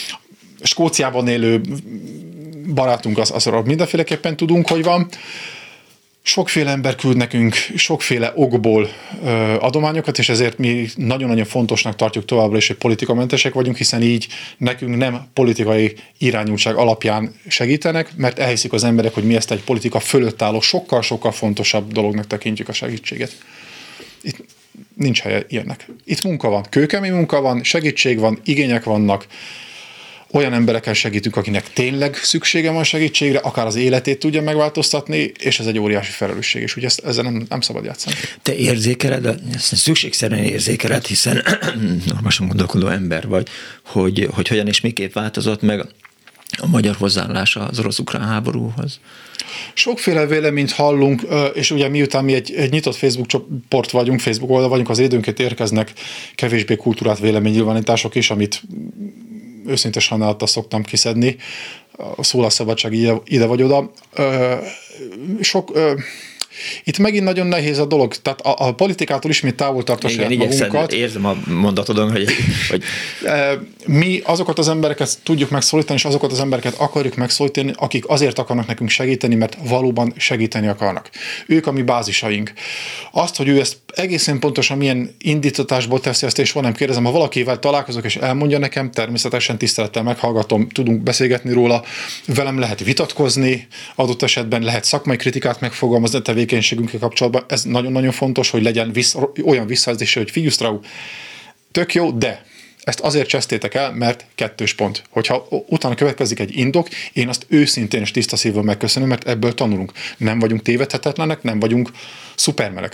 Skóciában élő barátunk az, az mindenféleképpen tudunk, hogy van. Sokféle ember küld nekünk sokféle okból ö, adományokat, és ezért mi nagyon-nagyon fontosnak tartjuk továbbra is, hogy politikamentesek vagyunk, hiszen így nekünk nem politikai irányultság alapján segítenek, mert elhiszik az emberek, hogy mi ezt egy politika fölött álló, sokkal-sokkal fontosabb dolognak tekintjük a segítséget. Itt nincs helye ilyennek. Itt munka van, kőkemény munka van, segítség van, igények vannak. olyan embereken segítünk, akinek tényleg szüksége van segítségre, akár az életét tudja megváltoztatni, és ez egy óriási felelősség, és ugye ezt, ezzel nem, nem szabad játszani. Te érzékeled, ezt szükségszerűen érzékeled, hiszen normálisan gondolkodó ember vagy, hogy, hogy hogyan és miképp változott meg a magyar hozzáállása az orosz-ukrán háborúhoz? Sokféle véleményt hallunk, és ugye miután mi egy, egy nyitott Facebook csoport vagyunk, Facebook oldal vagyunk, az időnként érkeznek kevésbé kultúrát véleménynyilvánítások is, amit őszinte sajnálattal szoktam kiszedni, a szólásszabadság ide, ide vagy oda. Sok... Itt megint nagyon nehéz a dolog, tehát a, a politikától ismét távol tartva saját magunkat. Érzem a mondatodon, hogy, hogy... Mi azokat az embereket tudjuk megszólítani, és azokat az embereket akarjuk megszólítani, akik azért akarnak nekünk segíteni, mert valóban segíteni akarnak. Ők a mi bázisaink. Azt, hogy ő ezt egészen pontosan milyen indítatásból teszi ezt, és van nem kérdezem, ha valakivel találkozok, és elmondja nekem, természetesen tisztelettel meghallgatom, tudunk beszélgetni róla, velem lehet vitatkozni, adott esetben lehet szakmai kritikát megfogalmazni a tevékenységünkkel kapcsolatban. Ez nagyon-nagyon fontos, hogy legyen vissza, olyan visszajelzése, hogy figyelj, Strau, tök jó, de ezt azért csesztétek el, mert kettős pont. Hogyha utána következik egy indok, én azt őszintén és tiszta szívvel megköszönöm, mert ebből tanulunk. Nem vagyunk tévedhetetlenek, nem vagyunk szupermenek.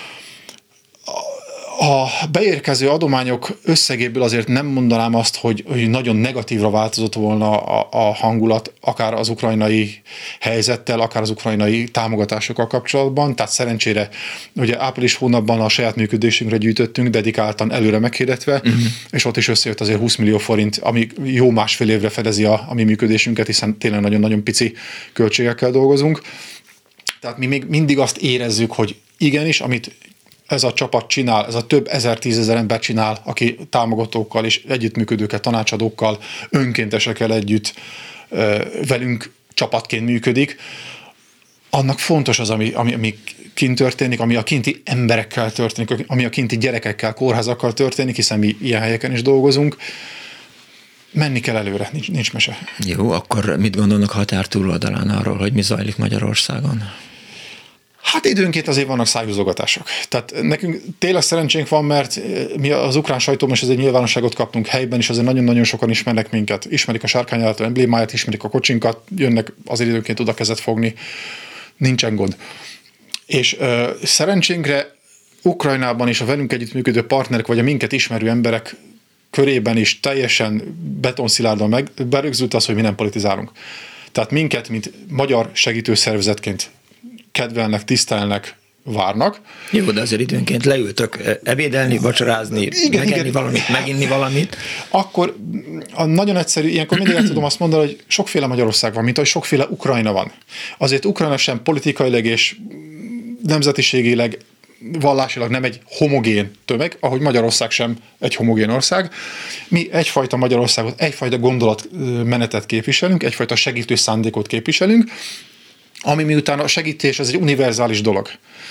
A beérkező adományok összegéből azért nem mondanám azt, hogy, hogy nagyon negatívra változott volna a, a hangulat, akár az ukrajnai helyzettel, akár az ukrajnai támogatásokkal kapcsolatban. Tehát szerencsére ugye április hónapban a saját működésünkre gyűjtöttünk, dedikáltan előre meghirdetve, uh-huh. és ott is összejött azért húsz millió forint, ami jó másfél évre fedezi a, a mi működésünket, hiszen tényleg nagyon-nagyon pici költségekkel dolgozunk. Tehát mi még mindig azt érezzük, hogy igenis, amit ez a csapat csinál, ez a több ezer-tízezer ember csinál, aki támogatókkal és együttműködőkkel, tanácsadókkal, önkéntesekkel együtt velünk csapatként működik, annak fontos az, ami, ami, ami kint történik, ami a kinti emberekkel történik, ami a kinti gyerekekkel, kórházakkal történik, hiszen mi ilyen helyeken is dolgozunk. Menni kell előre, nincs, nincs mese. Jó, akkor mit gondolnak határ túloldalán arról, hogy mi zajlik Magyarországon? Hát időnként azért vannak szájhúzogatások. Tehát nekünk tényleg szerencsénk van, mert mi az ukrán sajtóban is egy nyilvánosságot kaptunk helyben, és azért nagyon-nagyon sokan ismernek minket. Ismerik a sárkányállató emblémáját, ismerik a kocsinkat, jönnek azért időnként oda kezet fogni. Nincsen gond. És ö, szerencsénkre Ukrajnában is a velünk együttműködő partnerek, vagy a minket ismerő emberek körében is teljesen betonszilárdan meg berögzült az, hogy mi nem politizálunk. Tehát minket, mint magyar segítőszervezetként kedvelnek, tisztelnek, várnak. Jó, de azért időnként leültök ebédelni, vacsorázni, igen, megenni igen. valamit, meginni valamit. Akkor a nagyon egyszerű, ilyenkor mindig el tudom azt mondani, hogy sokféle Magyarország van, mint ahogy sokféle Ukrajna van. Azért Ukrajna sem politikailag és nemzetiségileg, vallásilag nem egy homogén tömeg, ahogy Magyarország sem egy homogén ország. Mi egyfajta Magyarországot, egyfajta gondolatmenetet képviselünk, egyfajta segítő szándékot képviselünk, ami miután a segítés, ez egy univerzális dolog.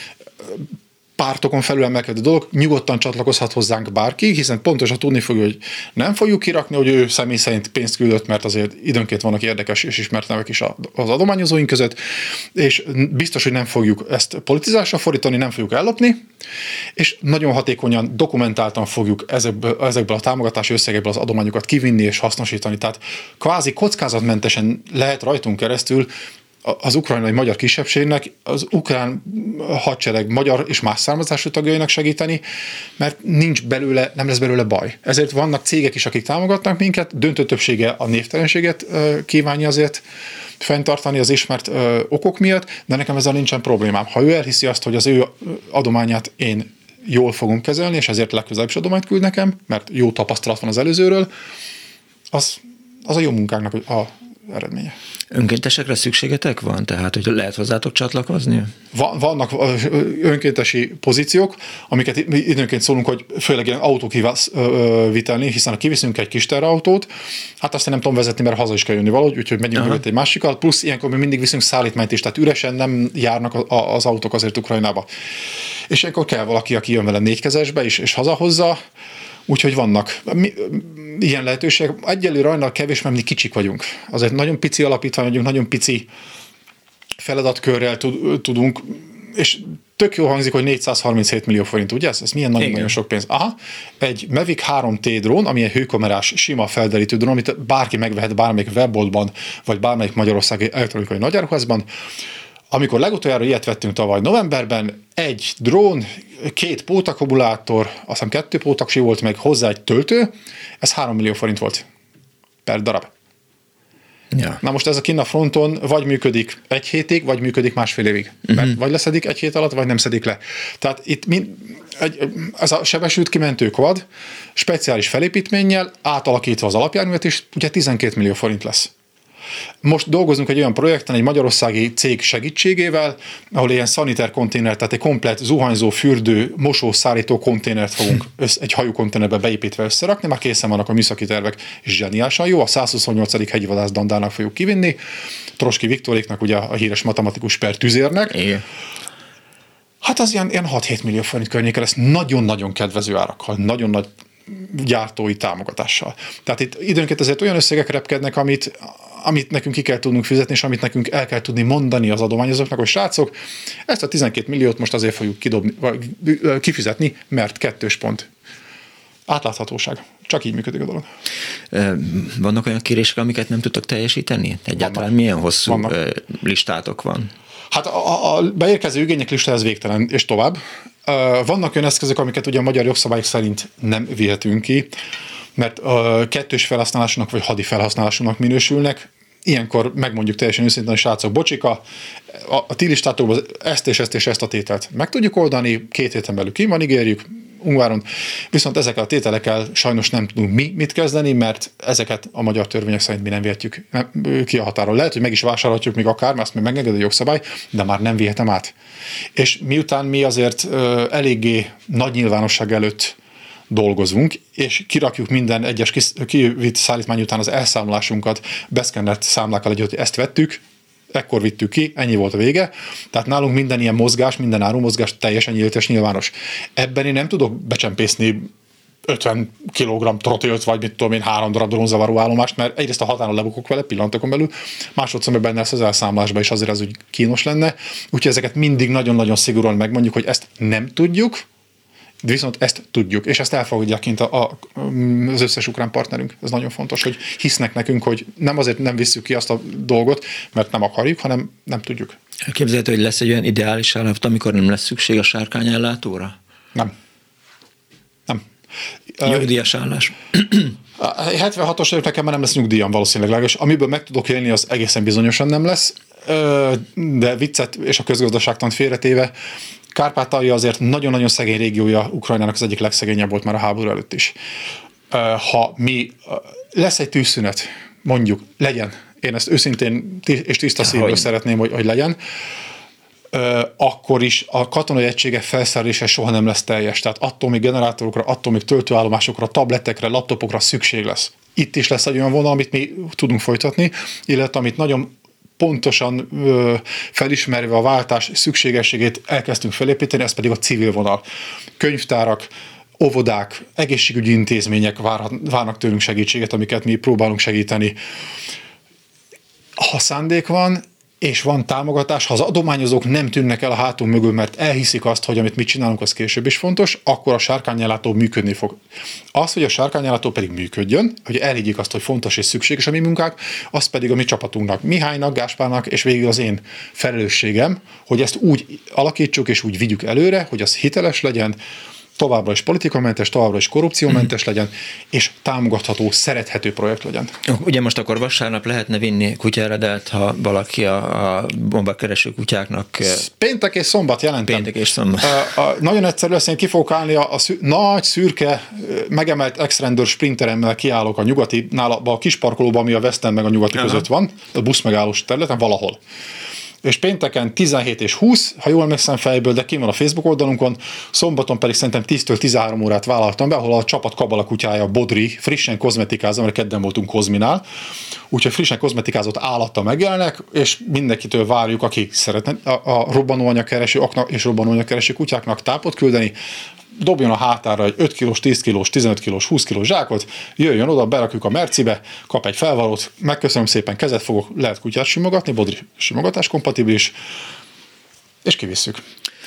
Pártokon felülemelkedő dolog, nyugodtan csatlakozhat hozzánk bárki, hiszen pontosan tudni fogja, hogy nem fogjuk kirakni, hogy ő személy szerint pénzt küldött, mert azért időnként vannak érdekes és ismert nevek is az adományozóink között, és biztos, hogy nem fogjuk ezt politizásra fordítani, nem fogjuk ellopni, és nagyon hatékonyan, dokumentáltan fogjuk ezekből, ezekből a támogatási összegekből az adományokat kivinni és hasznosítani. Tehát kvázi kockázatmentesen lehet rajtunk keresztül az ukrajnai magyar kisebbségnek, az ukrán hadsereg magyar és más származású tagjainak segíteni, mert nincs belőle, nem lesz belőle baj. Ezért vannak cégek is, akik támogatnak minket, döntő többsége a névtelenséget kívánja azért fenntartani az ismert okok miatt, de nekem ezzel nincsen problémám. Ha ő elhiszi azt, hogy az ő adományát én jól fogom kezelni, és ezért legközelebb is adományt küld nekem, mert jó tapasztalat van az előzőről, az, az a jó munkánknak a eredménye. Önkéntesekre szükségetek van? Tehát, hogy lehet hozzátok csatlakozni? Vannak önkéntesi pozíciók, amiket időnként szólunk, hogy főleg ilyen autókivitelni, hiszen ha kiviszünk egy kis terautót, hát azt én nem tudom vezetni, mert haza is kell jönni valahogy, úgyhogy megyünk mögött egy másikat, plusz ilyenkor mi mindig viszünk szállítmányt is, tehát üresen nem járnak az autók azért Ukrajnába. És ilyenkor kell valaki, aki jön vele négykezesbe és, és hazahozza, úgyhogy vannak mi, ilyen lehetőségek. Egyelőre annál kevés, mert mi kicsik vagyunk. Azért nagyon pici alapítvány vagyunk, nagyon pici feladatkörrel tudunk, és tök jó hangzik, hogy négyszázharminchét millió forint, ugye? Ez, ez milyen nagyon-nagyon sok pénz. Aha, egy Mavic három té drón, ami egy hőkamerás, sima felderítő drón, amit bárki megvehet bármelyik webboltban, vagy bármelyik magyarországi elektronikai nagyáruházban. Amikor legutoljára ilyet vettünk tavaly novemberben, egy drón, két pótakumulátor, azt hiszem kettő pótaksi volt, meg hozzá egy töltő, ez három millió forint volt per darab. Ja. Na most ez a kinn a fronton vagy működik egy hétig, vagy működik másfél évig. Uh-huh. Mert vagy leszedik egy hét alatt, vagy nem szedik le. Tehát itt mind, egy, ez a sebesült kimentő quad, speciális felépítménnyel, átalakítva az alapjárművet is, ugye tizenkét millió forint lesz. Most dolgozunk egy olyan projekten, egy magyarországi cég segítségével, ahol ilyen szaniter konténer, tehát egy komplett zuhanyzó, fürdő, mosó, szárító konténert fogunk össze, egy hajú konténerbe beépítve összerakni, már készen vannak a műszaki tervek, és zseniálisan jó, a százhuszonnyolcadik hegyi vadász Dandának fogjuk kivinni, Troski Viktoréknak, ugye a híres matematikus per tüzérnek. Igen. Hát az ilyen, ilyen hat-hét millió forint környéke lesz, nagyon-nagyon kedvező árakkal, nagyon nagy gyártói támogatással. Tehát itt időnként azért olyan összegek repkednek, amit, amit nekünk ki kell tudnunk fizetni, és amit nekünk el kell tudni mondani az adományozóknak, hogy srácok, ezt a tizenkét milliót most azért fogjuk kidobni, vagy kifizetni, mert kettős pont. Átláthatóság. Csak így működik a dolog. Vannak olyan kérések, amiket nem tudtok teljesíteni? Egyáltalán Vannak. Milyen hosszú Vannak. listátok van? Hát a, a beérkező igények lista ez végtelen, és tovább. Vannak olyan eszközök, amiket ugye a magyar jogszabályok szerint nem vihetünk ki, mert kettős felhasználásúnak vagy hadi felhasználásúnak minősülnek. Ilyenkor megmondjuk teljesen őszintén, hogy srácok, bocsika, a, a ti listátokban ezt és ezt és ezt a tételt meg tudjuk oldani, két héten belül ki van, ígérjük, Ungváron, viszont ezekkel a tételekkel sajnos nem tudunk mi mit kezdeni, mert ezeket a magyar törvények szerint mi nem vihetjük ki a határon. Lehet, hogy meg is vásárolhatjuk még akár, mert azt még megengedi a jogszabály, de már nem vihetem át. És miután mi azért ö, eléggé nagy nyilvánosság előtt dolgozunk, és kirakjuk minden egyes kivitt szállítmány után az elszámolásunkat, beszkennelt számlákkal együtt, hogy ezt vettük, ekkor vittük ki, ennyi volt a vége. Tehát nálunk minden ilyen mozgás, minden árumozgás teljesen nyílt és nyilvános. Ebben én nem tudok becsempészni ötven kilogramm trotilt, vagy mit tudom én, három darab drónzavaró állomást, mert egyrészt a határon lebukok vele pillanatokon belül, másodszor meg benne lesz az elszámolásban, és azért ez úgy kínos lenne. Úgyhogy ezeket mindig nagyon-nagyon szigorúan megmondjuk, hogy ezt nem tudjuk, viszont ezt tudjuk, és ezt elfogadják kint a, a, az összes ukrán partnerünk. Ez nagyon fontos, hogy hisznek nekünk, hogy nem azért nem visszük ki azt a dolgot, mert nem akarjuk, hanem nem tudjuk. Elképzelhető, hogy lesz egy olyan ideális állapot, amikor nem lesz szükség a sárkányellátóra? Nem. Nem. Nyugdíjas állás. A hetvenhatos évek nekem már nem lesz nyugdíjam valószínűleg, és amiből meg tudok élni, az egészen bizonyosan nem lesz, de viccet és a közgazdaságtant félretéve, Kárpátalja azért nagyon-nagyon szegény régiója Ukrajnának, az egyik legszegényebb volt már a háború előtt is. Ha mi, lesz egy tűzszünet, mondjuk, legyen, én ezt őszintén és tiszta szívből szeretném, hogy, hogy legyen, akkor is a katonai egységek felszerelése soha nem lesz teljes. Tehát atomi generátorokra, atomi töltőállomásokra, tabletekre, laptopokra szükség lesz. Itt is lesz egy olyan vonal, amit mi tudunk folytatni, illetve amit nagyon pontosan ö, felismerve a váltás szükségességét elkezdtünk felépíteni, ez pedig a civil vonal. Könyvtárak, óvodák, egészségügyi intézmények várhat, várnak tőlünk segítséget, amiket mi próbálunk segíteni. Ha szándék van, és van támogatás, ha az adományozók nem tűnnek el a hátunk mögül, mert elhiszik azt, hogy amit mi csinálunk, az később is fontos, akkor a sárkányellátó működni fog. Az, hogy a sárkányellátó pedig működjön, hogy elhiggyék azt, hogy fontos és szükséges a mi munkák, az pedig a mi csapatunknak, Mihálynak, Gáspárnak, és végül az én felelősségem, hogy ezt úgy alakítsuk és úgy vigyük előre, hogy az hiteles legyen, továbbra is politikamentes, továbbra is korrupciómentes legyen, és támogatható, szerethető projekt legyen. Ugye most akkor vasárnap lehetne vinni kutyaeredelt, ha valaki a, a bombakereső kutyáknak... Péntek és szombat jelentem. Péntek és szombat. A, a, nagyon egyszerű lesz, én ki fogok állni a, a szü, nagy, szürke, megemelt ex-rendőr sprinteremmel kiállok a nyugati, nála a kis parkolóban, ami a West End meg a nyugati Aha. között van, a buszmegállós területen valahol. És pénteken tizenhét és húsz, ha jól emlékszem fejből, de kim van a Facebook oldalunkon, szombaton pedig szerintem tíztől tizenhárom órát vállaltam be, ahol a csapat kabala kutyája Bodri frissen kozmetikázza, mert kedden voltunk Kozminál, úgyhogy frissen kozmetikázott állattal megjelennek, és mindenkitől várjuk, aki szeretne a, a robbanóanyagkereső és robbanóanyagkereső kutyáknak tápot küldeni, dobjon a hátára egy öt kilós, tíz kilós, tizenöt kilós, húsz kilós zsákot, jöjjön oda, berakjuk a Mercibe, kap egy felvalót, megköszönöm szépen, kezet fogok, lehet kutyát simogatni, Bodri simogatás kompatibilis, és kivisszük.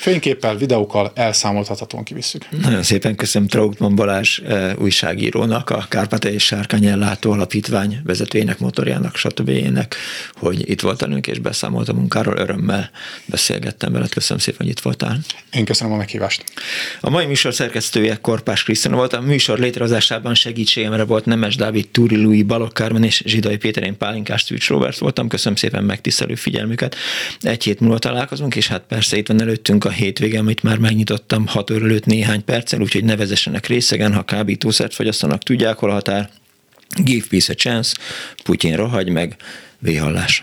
fényképpel, videókkal elszámoltathatóan kivisszük. Nagyon szépen köszönöm Trautmann Balázs újságírónak, a Kárpátaljai Sárkány-ellátó Alapítvány vezetőjének, motorjának, stb. Hogy itt volt velünk és beszámolt a munkáról. Örömmel beszélgettem veled. Köszönöm szépen, hogy itt voltál. Én köszönöm a meghívást. A mai műsor szerkesztője Korpás Krisztina volt. A műsor létrehozásában segítségemre volt Nemes Dávid, Túri Lui, Balogh Kármen és Zsidai Péter, én Pálinkás Szűcs Róbert voltam. Köszönöm szépen megtisztelő figyelmüket. Egy hét múlva találkozunk, és hát persze itt van előttünk a hétvége, amit már megnyitottam hat óra előtt néhány perccel, úgyhogy ne vezessenek részegen, ha kábítószert fogyasztanak, tudják, hol a határ. Give peace a chance, Putyin rohagy meg, véhallás.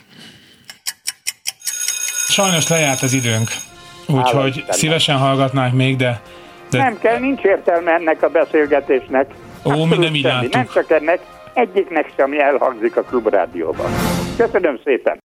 Sajnos lejárt az időnk, úgyhogy szívesen hallgatnánk még, de, de... Nem kell, nincs értelme ennek a beszélgetésnek. Ó, mi nem így láttuk. Nem csak ennek, egyiknek sem elhangzik a Klubrádióban. Köszönöm szépen!